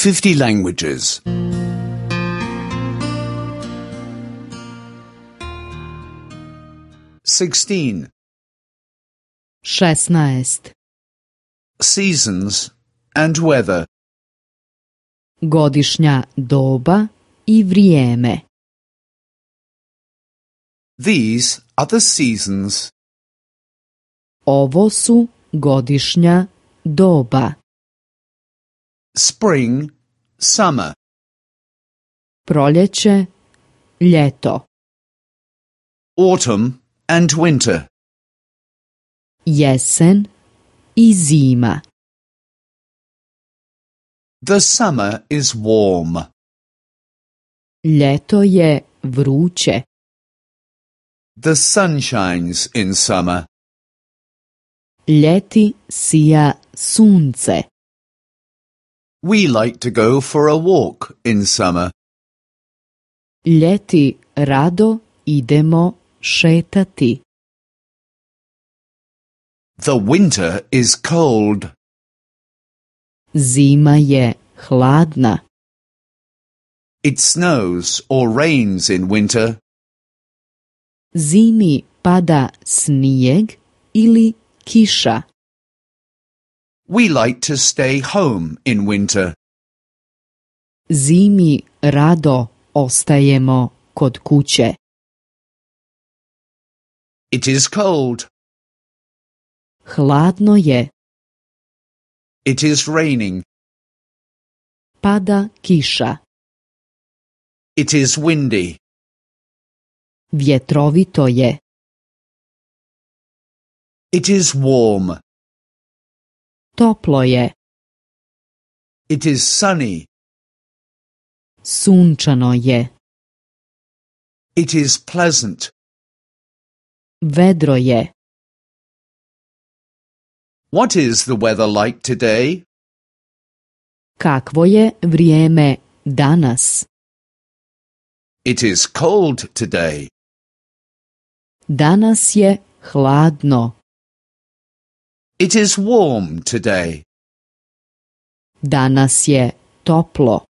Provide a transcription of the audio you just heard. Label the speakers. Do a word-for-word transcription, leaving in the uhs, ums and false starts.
Speaker 1: fifty languages. Sixteen.
Speaker 2: šesnaest.
Speaker 1: Seasons and weather.
Speaker 2: Godišnja doba i vrijeme.
Speaker 1: These are the seasons.
Speaker 2: Ovo su godišnja doba.
Speaker 1: Spring, summer.
Speaker 2: Proljeće, ljeto.
Speaker 1: Autumn and winter.
Speaker 2: Jesen i zima.
Speaker 1: The summer is warm.
Speaker 2: Ljeto je vruće.
Speaker 1: The sun shines in summer.
Speaker 2: Ljeti sija sunce.
Speaker 1: We like to go for a walk in summer.
Speaker 2: Ljeti rado idemo šetati.
Speaker 1: The winter is cold.
Speaker 2: Zima je hladna.
Speaker 1: It snows or rains in winter.
Speaker 2: Zimi pada snijeg ili kiša.
Speaker 1: We like to stay home in winter.
Speaker 2: Zimi rado ostajemo kod kuće.
Speaker 1: It is cold.
Speaker 2: Hladno je.
Speaker 1: It is raining.
Speaker 2: Pada kiša.
Speaker 1: It is windy.
Speaker 2: Vjetrovito je.
Speaker 1: It is warm.
Speaker 2: Toplo je.
Speaker 1: It is sunny.
Speaker 2: Sunčano je.
Speaker 1: It is pleasant.
Speaker 2: Vedro je.
Speaker 1: What is the weather like today?
Speaker 2: Kakvo je vrijeme danas?
Speaker 1: It is cold today.
Speaker 2: Danas je hladno.
Speaker 1: It is warm today.
Speaker 2: Danas je toplo.